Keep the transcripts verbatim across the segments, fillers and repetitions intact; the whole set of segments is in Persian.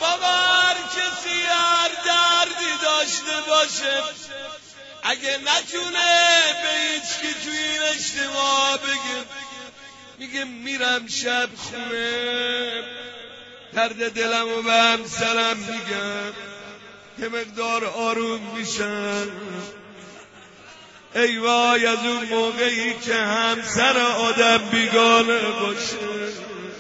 بابا هر کسی هر دردی داشته باشه اگه نتونه به هیچ کی توی این اجتماع بگه، میگه میرم شب خونه درد دلمو به همسرم میگم یه مقدار آروم میشن. ای وای از اون موقعی که همسر آدم بیگانه باشه،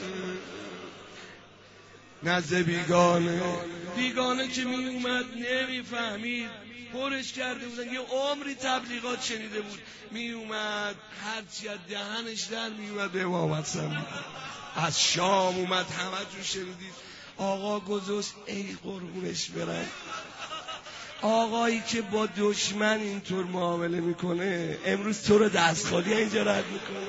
نزد بیگانه بیگانه که می اومد نمیفهمید، پرش کرده بودن، یه عمری تبلیغات شنیده بود، می اومد هرچی از دهنش در می اومد به امام حسن. از شام اومد، همه جو شنیدید آقا گذاشت، ای قربونش برن، آقایی که با دشمن اینطور معامله میکنه امروز تو رو دست خالی اینجا رد میکنه.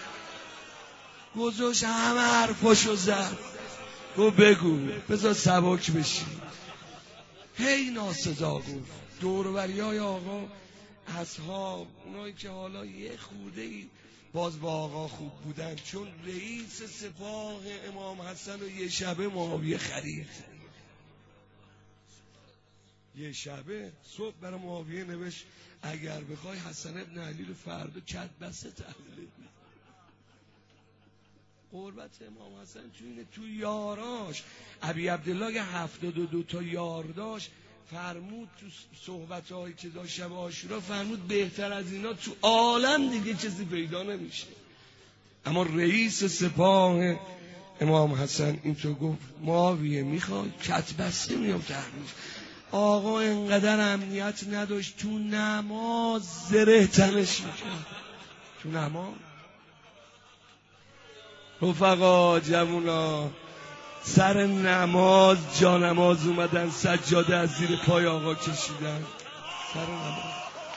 گذاشت همه حرفاشو زد، گو بگو بذار سبک بشی. هی ناسزا گفت. دوروبریای آقا اصحاب، اونایی که حالا یه خوده‌ای باز با آقا خوب بودن، چون رئیس سپاه امام حسن و یه شبه معاویه خرید. یه شبه صبح برای معاویه نوشت اگر بخوای حسن ابن علی رو فردا کت بسته تحویل بده. قربت امام حسن تو اینه، تو یاراش ابی عبدالله که هفتاد و دو تا یار داشت، فرمود تو صحبت‌هایی که داشت شب عاشورا، فرمود بهتر از اینا تو عالم دیگه چیزی پیدا نمیشه. اما رئیس سپاه امام حسن اینطور گفت معاویه میخواد کت بسته میام تحویل. آقا انقدر امنیت نداشت، تو نماز زره تنش میکرد. تو نماز رفقا جوونا سر نماز جا نماز اومدن، سجاده از زیر پای آقا کشیدن سر نماز.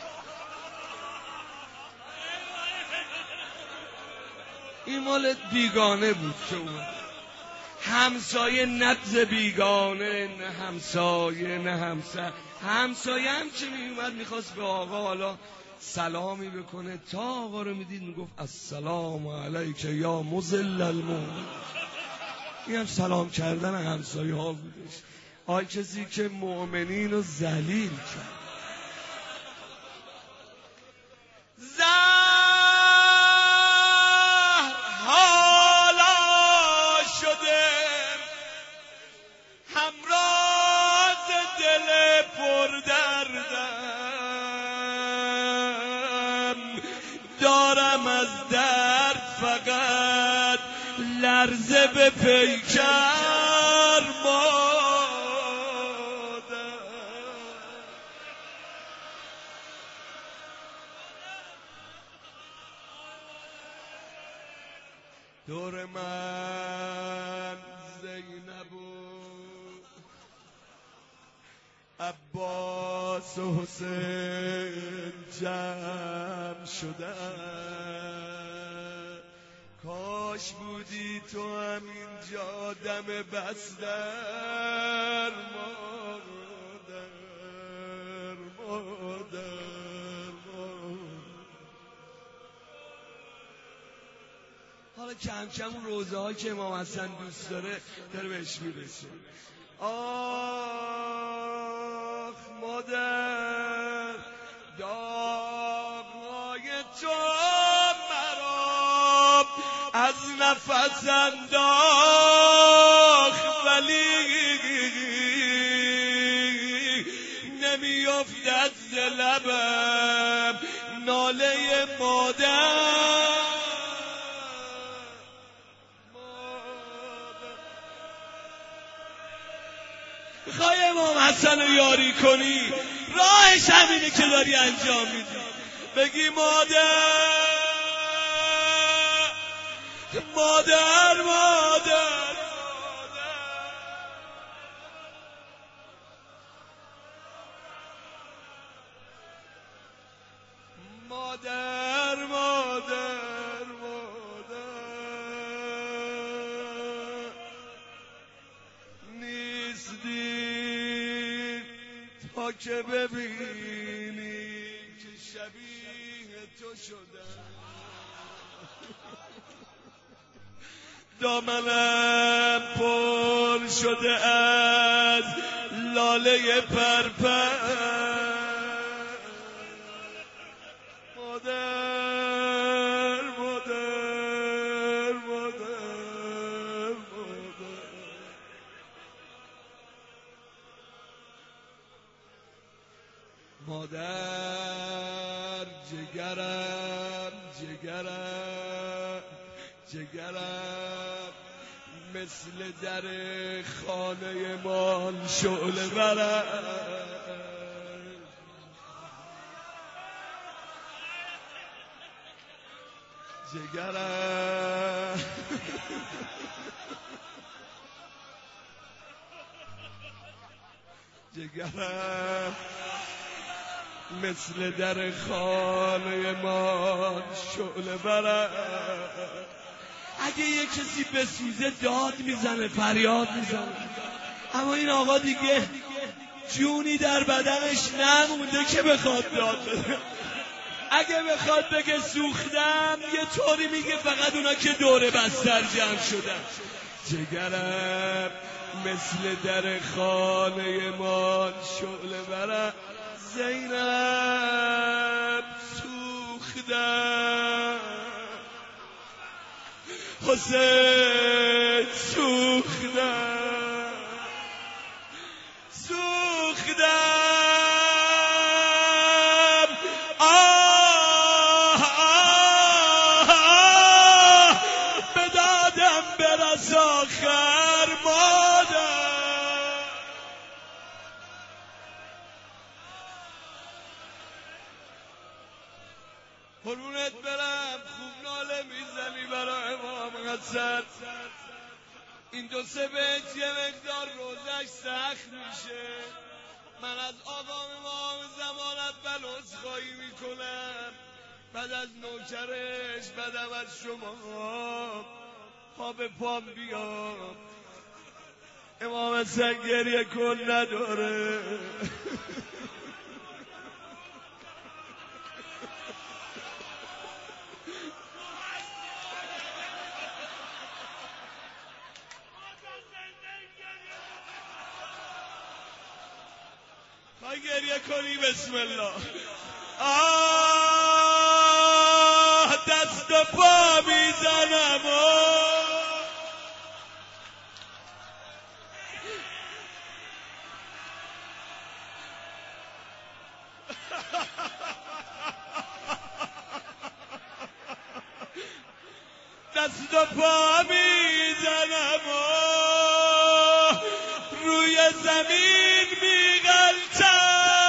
این مال بیگانه بود که اومد، همسایه نبض بیگانه، نه همسایه نه همسر. همسایه هم که می اومد میخواست به آقا حالا سلامی بکنه، تا آقا رو میدید میگفت السلام علیک یا مذل المؤمنین. این هم سلام کردن همسایه ها بودش. آی کسی که مؤمنین رو ذلیل کرد. زهر حالا شده همراز دل پردردم، دارم از درد فقط لرزه به پیکر مادر. دور من زینب و عباس و حسین جمع شدن، کاش بودی تو همینجا دم بستر مادر مادر مادر. حالا کم کم اون روزه ها که امام حسن دوست داره داره بهش میرسه. آخ مادر داغ‌های تو مرا از نفس انداخت، ولی نمیافتد ز لبم ناله مادر. میخوای امام حسن رو یاری کنی، راهش همینه که داری انجام میدی، بگی مادر مادر مادر مادر مادر مادر. نیستی تا که ببینی که شبیه تو شدم، دامنم پر شده از لاله پرپر مادر مادر مادر مادر مادر جگرم جگرم جگرم مثل در خانه مان شعله برم جگرم جگرم مثل در خانه مان شعله برم اگه یه کسی بسوزه داد میزنه فریاد میزنه اما این آقا دیگه جونی در بدنش نمونده که بخواد داد بده اگه بخواد بگه سوختم یه طوری میگه فقط اونا که دور بستر جمع شدن جگرم مثل در خانه مان شعله برم زینب سوختم حسین سوختم سوختم آه آه آه به دادم برس آخر مادر قربونت برم خوب ناله میزنی برای امام حسن این دو سه بیت یه مقدار روزش سخت میشه من از آقام امام زمانت بل عذرخواهی میکنم بعد از نوکرش بعدم از شما پا به پام بیام امام حسن گریه کن نداره گریه کنی بسم الله آه دست و پا میزنم دست و پا میزنم روی زمین میغلطم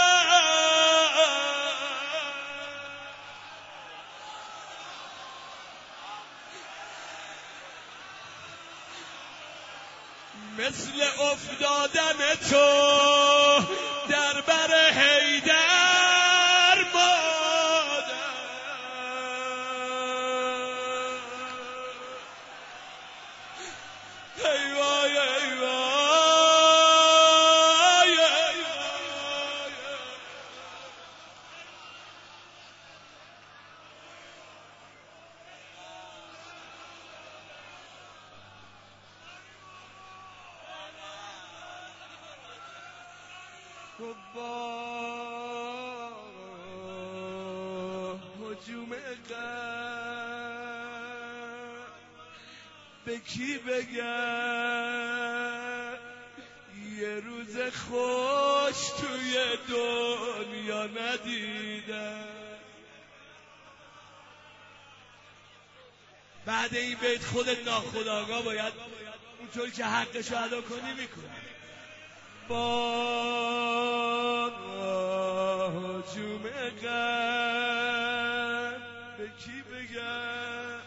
مثل افتادن تو در بر حیدر مادر ای وای ای وای ای وای با هجوم قلب به کی بگم یه روز خوش توی دنیا ندیدم بعد این بیت خودت ناخودآگاه باید اونطور که حقشو ادا کنی میکنی با هجوم قلب به کی بگم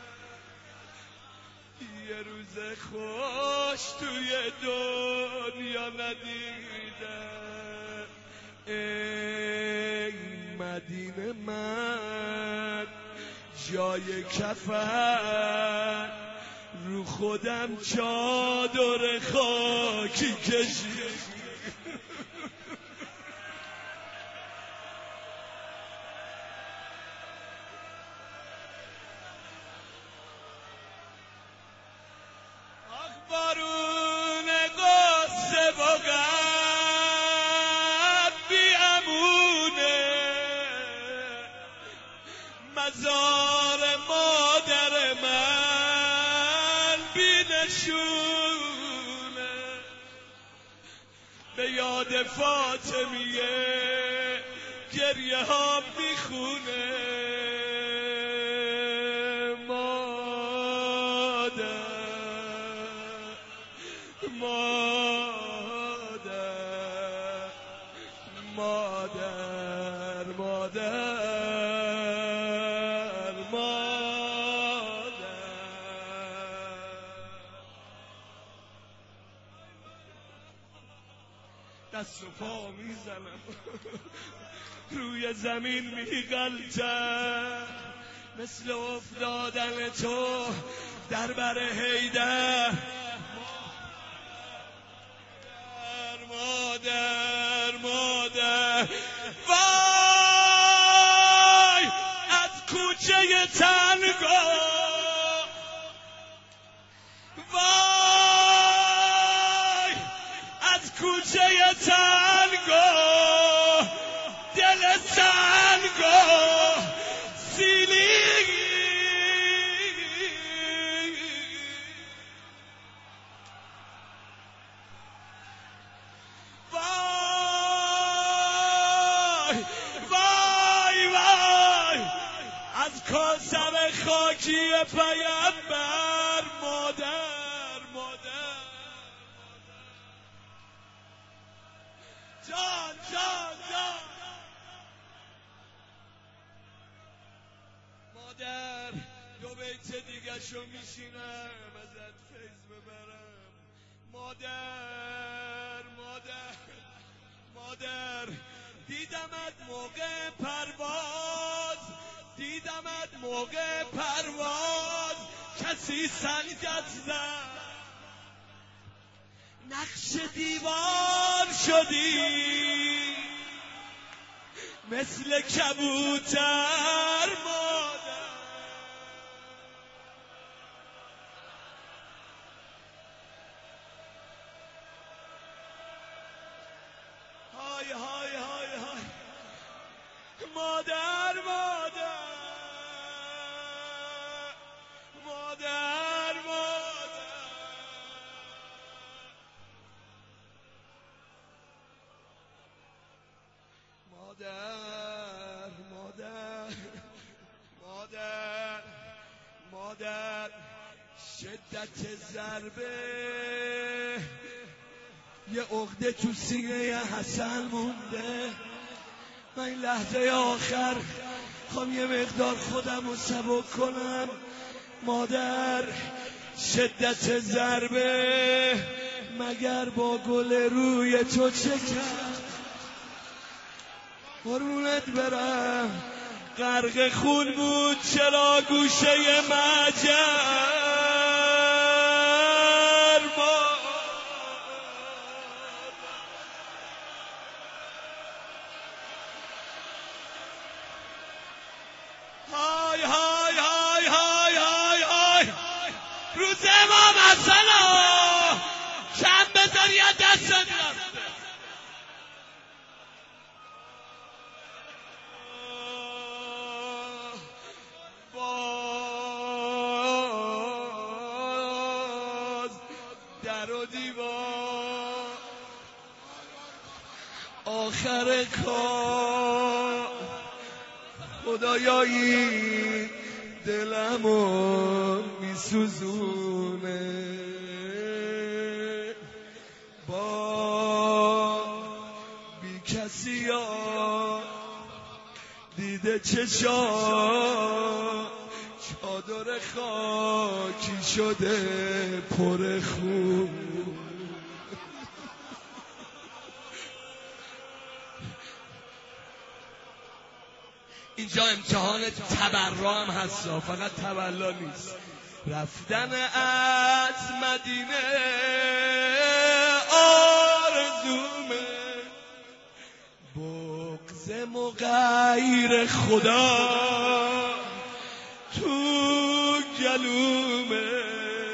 یه روز خوش توی دنیا ندیدم ای مدینه من جای کفن رو خودم چادر خاکی کشید بارون قصه و غم نشونه به یاد فاطمیه گریه ها میخونه مادر مادر مادر مادر مادر دست و پا میزنم روی زمین میغلطم مثل افتادن تو در بر حیدر مادر مادر وای از کوچه تنگا وای از کوچه تنگا دل سنگا سیلی وای وای وای از کاسم خاکی پیامبر مادر مادر جان جان جان مادر دو بیت دیگه شو میشینم ازت فیض ببرم مادر مادر مادر دیدمت موقع پرواز دیدمت موقع پرواز کسی سنگت زد نقش دیوار شدی مثل کبوتر مادر های های های های مادر مادر مادر مادر مادر مادر مادر شدت ضربه یه عقده تو سینه حسن مونده من این لحظه آخر خوام یه مقدار خودم رو سبک کنم مادر شدت ضربه مگر با گل روی تو چه کرد قربونت برم غرق خون بود چرا گوشه مجر های های های های های های روز امام حسن کم بذاری از دست دست باز در و دیوار آخر کار خدایایی دلمو میسوزونه با بی کسی ها دیده چشا چادر خاکی شده پر خون اینجا امتحان تبرا هم هست فقط تبلا نیست رفتن از مدینه آرزومه بغض مغیر خدا تو گلومه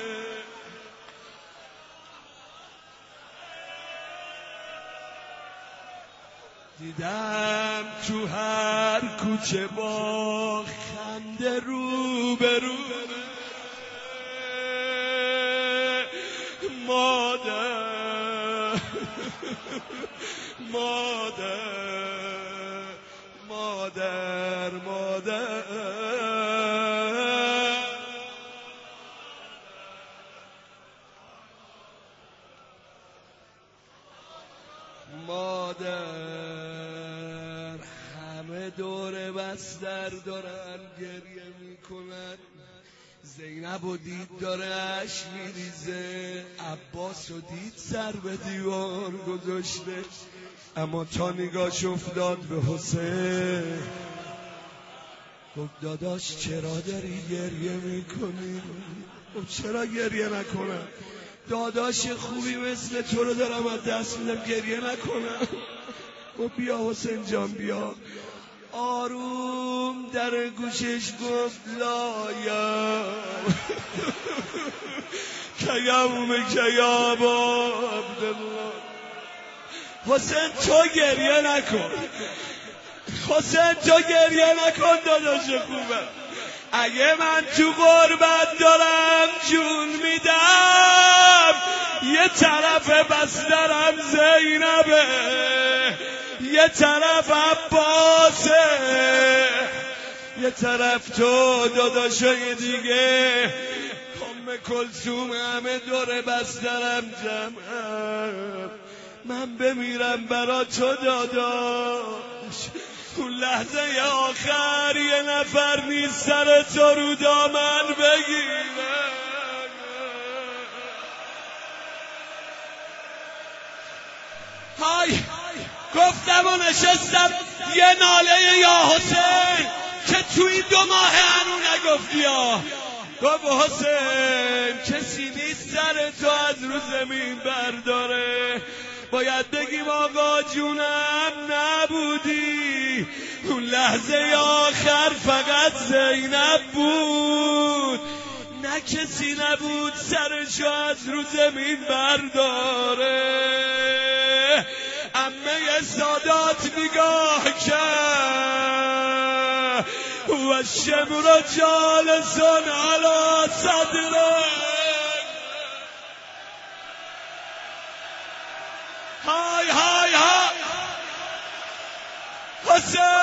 دیدم تو هر کوچه با خنده رو به رو مادر مادر مادر مادر مادر همه دور بستر دارن گریه میکنن. زینب و دید داره اش میریزه، عباس و دید سر به دیوار گذاشته، اما تا نگاش افتاد به حسین گفت داداش چرا داری گریه میکنی؟ گفت چرا گریه نکنم؟ داداش خوبی مثل تو رو دارم از دست میدم، گریه نکنم. گفت بیا حسین جان بیا. آروم در گوشش گفت لایم کیوم کیاب عبدالله. حسین تو گریه نکن، حسین تو گریه نکن داداش خوبه. اگه من تو غربت دارم جون میدم، یه طرف بسترم زینبه، یه طرف عباسه، یه طرف تو داداشای دیگه ام کلثوم، همه دور بسترم جمعم. من بمیرم برا تو داداش، اون لحظه آخر یه نفر نیست سر تو رو دامن بگیره. های گفتم و نشستم یه ناله یا حسین که توی دو ماه هنو نگفتی ها. گفت حسین کسی نیست سر تو از رو زمین برداره، باید بگیم آقا جونم نبودی، اون لحظه آخر فقط زینب بود، نه کسی نبود سرشو از رو زمین برداره. عمه سادات نگاه کرد و شمر جالسون علی صدره. های های های حسین